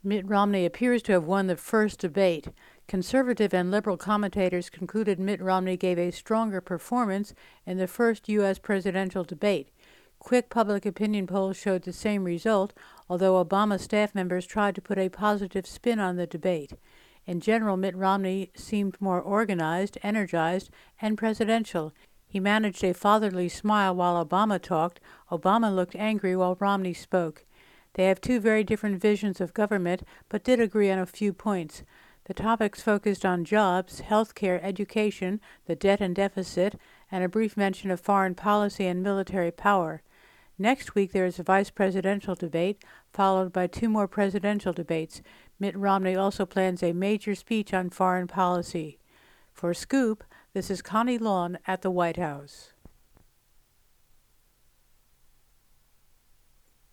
Mitt Romney appears to have won the first debate. Conservative and liberal commentators concluded Mitt Romney gave a stronger performance in the first U.S. presidential debate. Quick public opinion polls showed the same result, although Obama staff members tried to put a positive spin on the debate. In general, Mitt Romney seemed more organized, energized, and presidential. He managed a fatherly smile while Obama talked. Obama looked angry while Romney spoke. They have two very different visions of government, but did agree on a few points. The topics focused on jobs, health care, education, the debt and deficit, and a brief mention of foreign policy and military power. Next week there is a vice presidential debate, followed by two more presidential debates. Mitt Romney also plans a major speech on foreign policy. For Scoop, this is Connie Lawn at the White House.